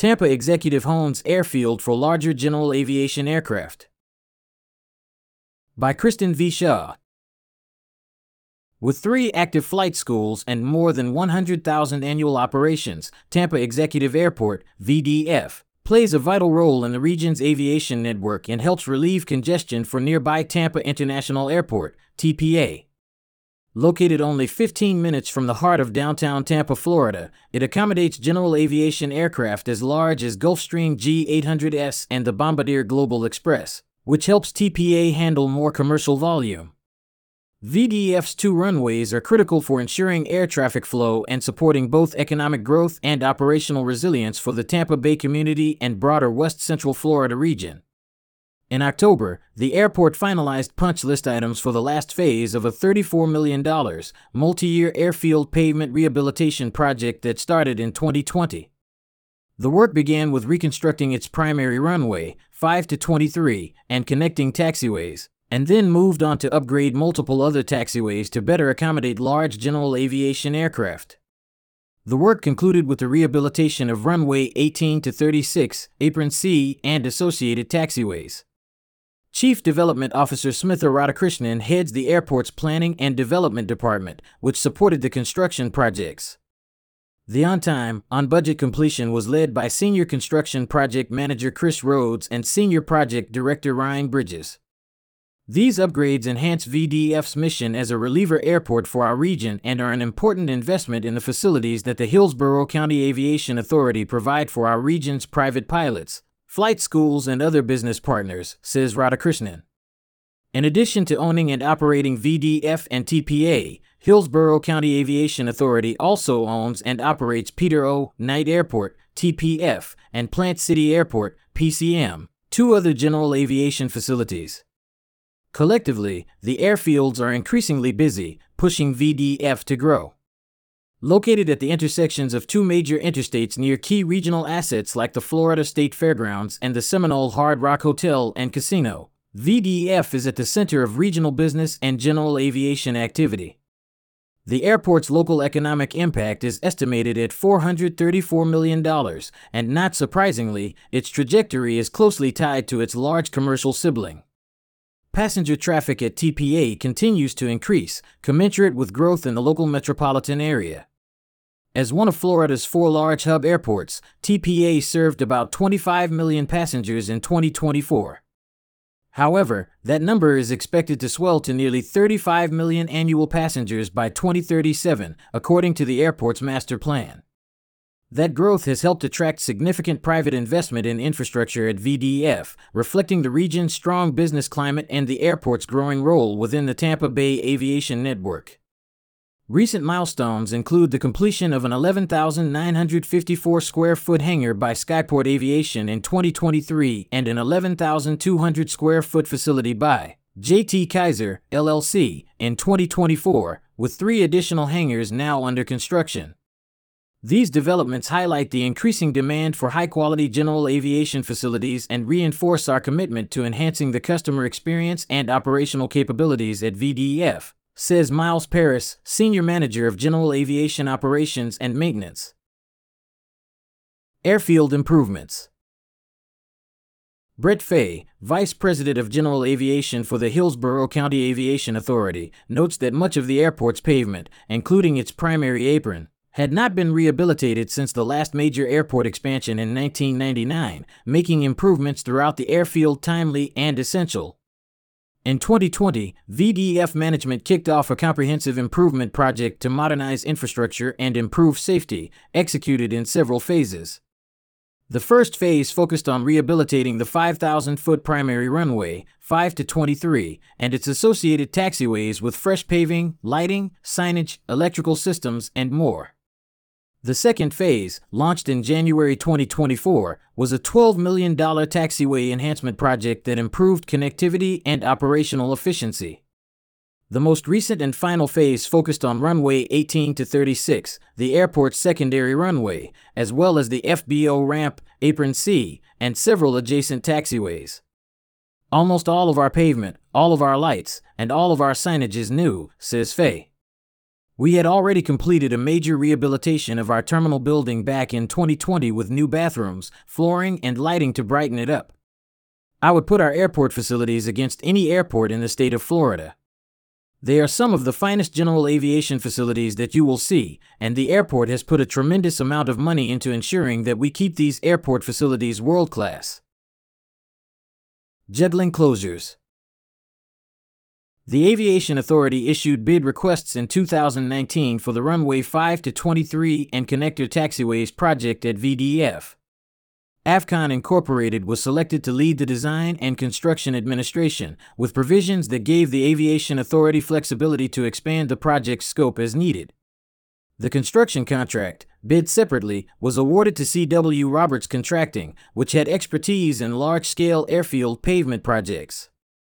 Tampa executive hones airfield for larger general aviation aircraft. By Kristen V. Shaw. With 3 active flight schools and more than 100,000 annual operations, Tampa Executive Airport, VDF, plays a vital role in the region's aviation network and helps relieve congestion for nearby Tampa International Airport, TPA. Located only 15 minutes from the heart of downtown Tampa, Florida, it accommodates general aviation aircraft as large as Gulfstream G800S and the Bombardier Global Express, which helps TPA handle more commercial volume. VDF's 2 runways are critical for ensuring air traffic flow and supporting both economic growth and operational resilience for the Tampa Bay community and broader West Central Florida region. In October, the airport finalized punch list items for the last phase of a $34 million, multi-year airfield pavement rehabilitation project that started in 2020. The work began with reconstructing its primary runway, 5-23, and connecting taxiways, and then moved on to upgrade multiple other taxiways to better accommodate large general aviation aircraft. The work concluded with the rehabilitation of runway 18-36, Apron C, and associated taxiways. Chief Development Officer Smitha Radhakrishnan heads the airport's Planning and Development Department, which supported the construction projects. The on-time, on-budget completion was led by Senior Construction Project Manager Chris Rhodes and Senior Project Director Ryan Bridges. These upgrades enhance VDF's mission as a reliever airport for our region and are an important investment in the facilities that the Hillsborough County Aviation Authority provide for our region's private pilots, flight schools, and other business partners, says Radhakrishnan. In addition to owning and operating VDF and TPA, Hillsborough County Aviation Authority also owns and operates Peter O. Knight Airport, TPF, and Plant City Airport, PCM, 2 other general aviation facilities. Collectively, the airfields are increasingly busy, pushing VDF to grow. Located at the intersections of 2 major interstates near key regional assets like the Florida State Fairgrounds and the Seminole Hard Rock Hotel and Casino, VDF is at the center of regional business and general aviation activity. The airport's local economic impact is estimated at $434 million, and not surprisingly, its trajectory is closely tied to its large commercial sibling. Passenger traffic at TPA continues to increase, commensurate with growth in the local metropolitan area. As one of Florida's 4 large hub airports, TPA served about 25 million passengers in 2024. However, that number is expected to swell to nearly 35 million annual passengers by 2037, according to the airport's master plan. That growth has helped attract significant private investment in infrastructure at VDF, reflecting the region's strong business climate and the airport's growing role within the Tampa Bay aviation network. Recent milestones include the completion of an 11,954 square foot hangar by Skyport Aviation in 2023 and an 11,200 square foot facility by J.T. Kaiser, LLC, in 2024, with 3 additional hangars now under construction. These developments highlight the increasing demand for high-quality general aviation facilities and reinforce our commitment to enhancing the customer experience and operational capabilities at VDF, says Miles Paris, Senior Manager of General Aviation Operations and Maintenance. Airfield improvements. Brett Fay, Vice President of General Aviation for the Hillsborough County Aviation Authority, notes that much of the airport's pavement, including its primary apron, had not been rehabilitated since the last major airport expansion in 1999, making improvements throughout the airfield timely and essential. In 2020, VDF management kicked off a comprehensive improvement project to modernize infrastructure and improve safety, executed in several phases. The first phase focused on rehabilitating the 5,000-foot primary runway, 5-23, and its associated taxiways with fresh paving, lighting, signage, electrical systems, and more. The second phase, launched in January 2024, was a $12 million taxiway enhancement project that improved connectivity and operational efficiency. The most recent and final phase focused on runway 18-36, the airport's secondary runway, as well as the FBO ramp, Apron C, and several adjacent taxiways. Almost all of our pavement, all of our lights, and all of our signage is new, says Fay. We had already completed a major rehabilitation of our terminal building back in 2020 with new bathrooms, flooring, and lighting to brighten it up. I would put our airport facilities against any airport in the state of Florida. They are some of the finest general aviation facilities that you will see, and the airport has put a tremendous amount of money into ensuring that we keep these airport facilities world-class. Juggling closures. The Aviation Authority issued bid requests in 2019 for the Runway 5 to 23 and Connector Taxiways project at VDF. Avcon Incorporated was selected to lead the design and construction administration, with provisions that gave the Aviation Authority flexibility to expand the project's scope as needed. The construction contract, bid separately, was awarded to C.W. Roberts Contracting, which had expertise in large-scale airfield pavement projects.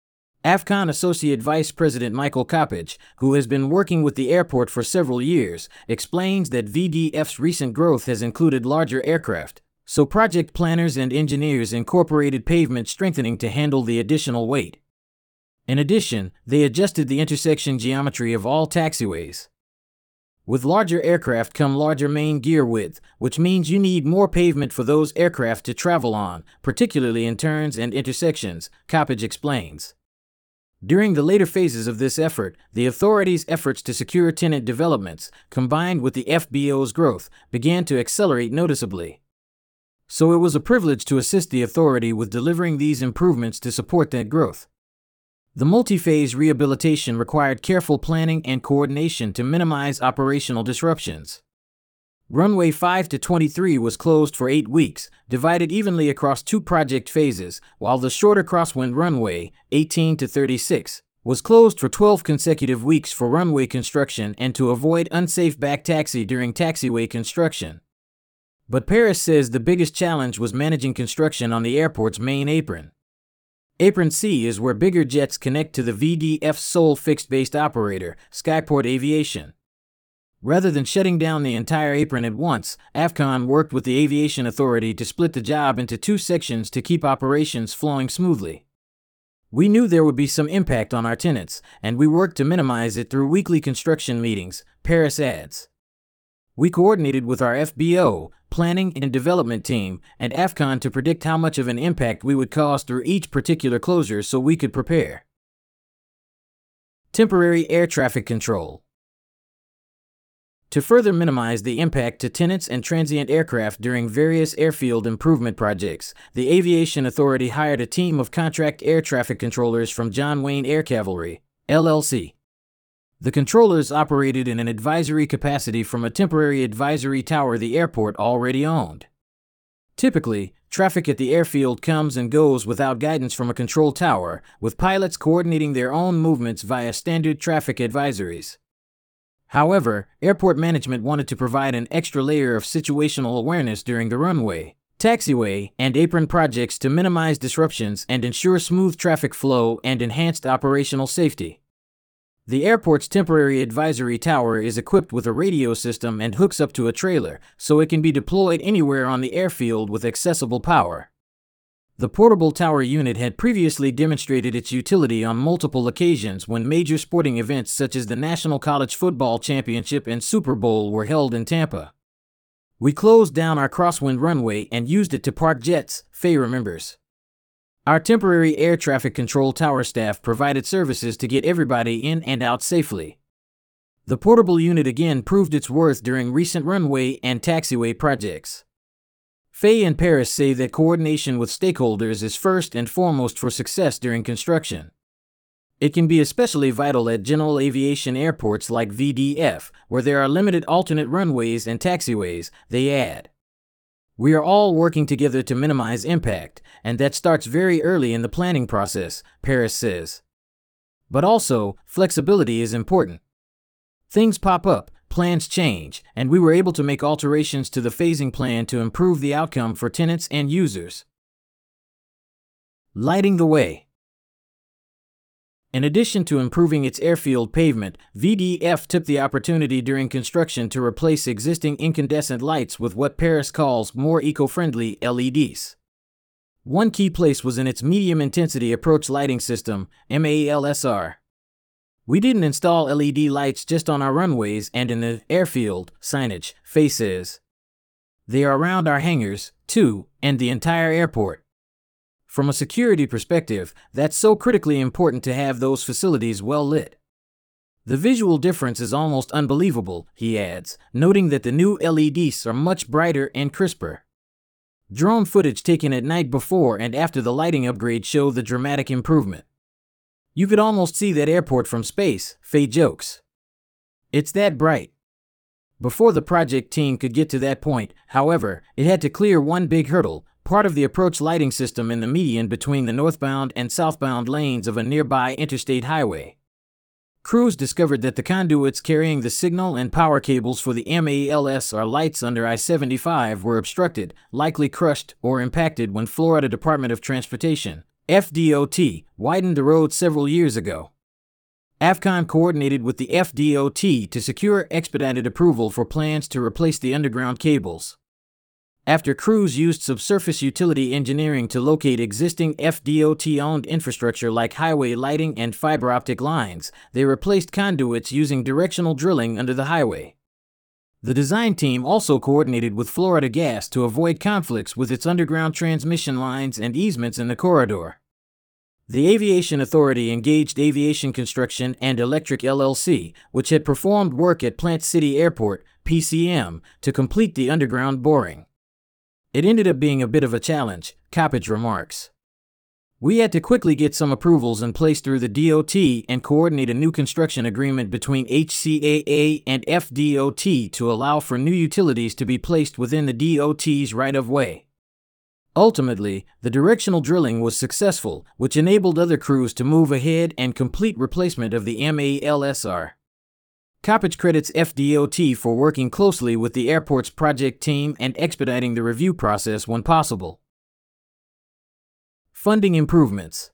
Avcon Associate Vice President Michael Coppage, who has been working with the airport for several years, explains that VDF's recent growth has included larger aircraft, so project planners and engineers incorporated pavement strengthening to handle the additional weight. In addition, they adjusted the intersection geometry of all taxiways. With larger aircraft come larger main gear width, which means you need more pavement for those aircraft to travel on, particularly in turns and intersections, Coppage explains. During the later phases of this effort, the authority's efforts to secure tenant developments, combined with the FBO's growth, began to accelerate noticeably. So it was a privilege to assist the authority with delivering these improvements to support that growth. The multi-phase rehabilitation required careful planning and coordination to minimize operational disruptions. Runway 5 to 23 was closed for 8 weeks, divided evenly across 2 project phases, while the shorter crosswind runway, 18 to 36, was closed for 12 consecutive weeks for runway construction and to avoid unsafe backtaxi during taxiway construction. But Paris says the biggest challenge was managing construction on the airport's main apron. Apron C is where bigger jets connect to the VDF's sole fixed-based operator, Skyport Aviation. Rather than shutting down the entire apron at once, Avcon worked with the Aviation Authority to split the job into 2 sections to keep operations flowing smoothly. We knew there would be some impact on our tenants, and we worked to minimize it through weekly construction meetings, Paris adds. We coordinated with our FBO, planning and development team, and Avcon to predict how much of an impact we would cause through each particular closure so we could prepare. Temporary air traffic control. To further minimize the impact to tenants and transient aircraft during various airfield improvement projects, the Aviation Authority hired a team of contract air traffic controllers from John Wayne Air Cavalry, LLC. The controllers operated in an advisory capacity from a temporary advisory tower the airport already owned. Typically, traffic at the airfield comes and goes without guidance from a control tower, with pilots coordinating their own movements via standard traffic advisories. However, airport management wanted to provide an extra layer of situational awareness during the runway, taxiway, and apron projects to minimize disruptions and ensure smooth traffic flow and enhanced operational safety. The airport's temporary advisory tower is equipped with a radio system and hooks up to a trailer, so it can be deployed anywhere on the airfield with accessible power. The portable tower unit had previously demonstrated its utility on multiple occasions when major sporting events such as the National College Football Championship and Super Bowl were held in Tampa. We closed down our crosswind runway and used it to park jets, Faye remembers. Our temporary air traffic control tower staff provided services to get everybody in and out safely. The portable unit again proved its worth during recent runway and taxiway projects. Faye and Paris say that coordination with stakeholders is first and foremost for success during construction. It can be especially vital at general aviation airports like VDF, where there are limited alternate runways and taxiways, they add. We are all working together to minimize impact, and that starts very early in the planning process, Paris says. But also, flexibility is important. Things pop up, plans change, and we were able to make alterations to the phasing plan to improve the outcome for tenants and users. Lighting the way. In addition to improving its airfield pavement, VDF took the opportunity during construction to replace existing incandescent lights with what Paris calls more eco-friendly LEDs. One key place was in its medium-intensity approach lighting system, MALSR. We didn't install LED lights just on our runways and in the airfield signage, Fay says. They are around our hangars, too, and the entire airport. From a security perspective, that's so critically important to have those facilities well lit. The visual difference is almost unbelievable, he adds, noting that the new LEDs are much brighter and crisper. Drone footage taken at night before and after the lighting upgrade show the dramatic improvement. You could almost see that airport from space, Fay jokes. It's that bright. Before the project team could get to that point, however, it had to clear one big hurdle, part of the approach lighting system in the median between the northbound and southbound lanes of a nearby interstate highway. Crews discovered that the conduits carrying the signal and power cables for the MALSR lights under I-75 were obstructed, likely crushed or impacted when Florida Department of Transportation, FDOT, widened the road several years ago. AFCON coordinated with the FDOT to secure expedited approval for plans to replace the underground cables. After crews used subsurface utility engineering to locate existing FDOT-owned infrastructure like highway lighting and fiber optic lines, they replaced conduits using directional drilling under the highway. The design team also coordinated with Florida Gas to avoid conflicts with its underground transmission lines and easements in the corridor. The Aviation Authority engaged Aviation Construction and Electric LLC, which had performed work at Plant City Airport, PCM, to complete the underground boring. It ended up being a bit of a challenge, Coppage remarks. We had to quickly get some approvals in place through the DOT and coordinate a new construction agreement between HCAA and FDOT to allow for new utilities to be placed within the DOT's right-of-way. Ultimately, the directional drilling was successful, which enabled other crews to move ahead and complete replacement of the MALSR. Coppage credits FDOT for working closely with the airport's project team and expediting the review process when possible. Funding improvements.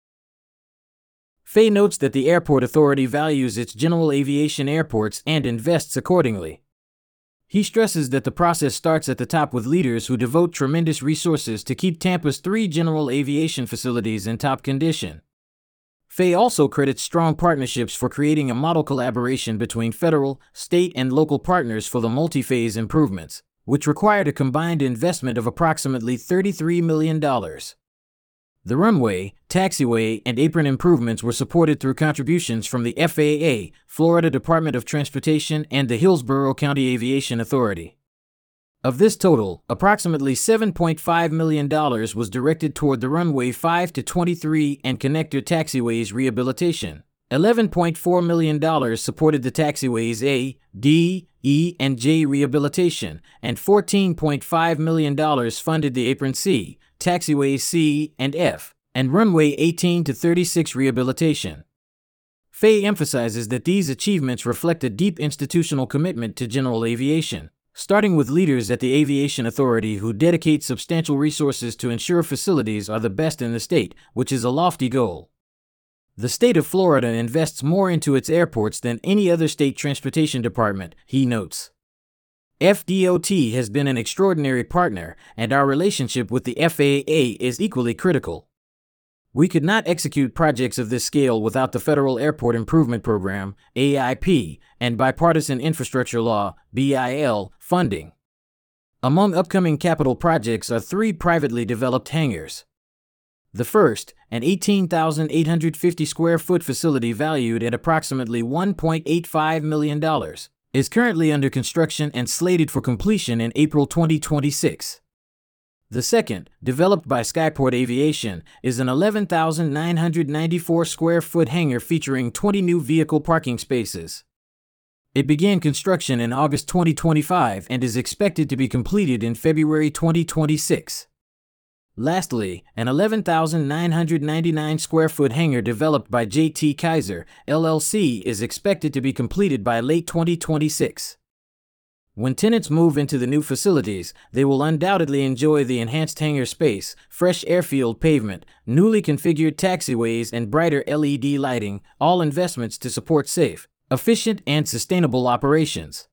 Fay notes that the Airport Authority values its general aviation airports and invests accordingly. He stresses that the process starts at the top with leaders who devote tremendous resources to keep Tampa's 3 general aviation facilities in top condition. Fay also credits strong partnerships for creating a model collaboration between federal, state, and local partners for the multi-phase improvements, which required a combined investment of approximately $33 million. The runway, taxiway, and apron improvements were supported through contributions from the FAA, Florida Department of Transportation, and the Hillsborough County Aviation Authority. Of this total, approximately $7.5 million was directed toward the runway 5 to 23 and connector taxiways rehabilitation. $11.4 million supported the taxiways A, D, E, and J rehabilitation, and $14.5 million funded the apron C, taxiways C and F, and runway 18 to 36 rehabilitation. Fay emphasizes that these achievements reflect a deep institutional commitment to general aviation, starting with leaders at the Aviation Authority who dedicate substantial resources to ensure facilities are the best in the state, which is a lofty goal. The state of Florida invests more into its airports than any other state transportation department, he notes. FDOT has been an extraordinary partner, and our relationship with the FAA is equally critical. We could not execute projects of this scale without the Federal Airport Improvement Program, AIP, and Bipartisan Infrastructure Law, BIL, funding. Among upcoming capital projects are 3 privately developed hangars. The first, an 18,850 square foot facility valued at approximately $1.85 million, is currently under construction and slated for completion in April 2026. The second, developed by Skyport Aviation, is an 11,994 square foot hangar featuring 20 new vehicle parking spaces. It began construction in August 2025 and is expected to be completed in February 2026. Lastly, an 11,999 square foot hangar developed by J.T. Kaiser, LLC is expected to be completed by late 2026. When tenants move into the new facilities, they will undoubtedly enjoy the enhanced hangar space, fresh airfield pavement, newly configured taxiways, and brighter LED lighting, all investments to support safe, efficient, and sustainable operations.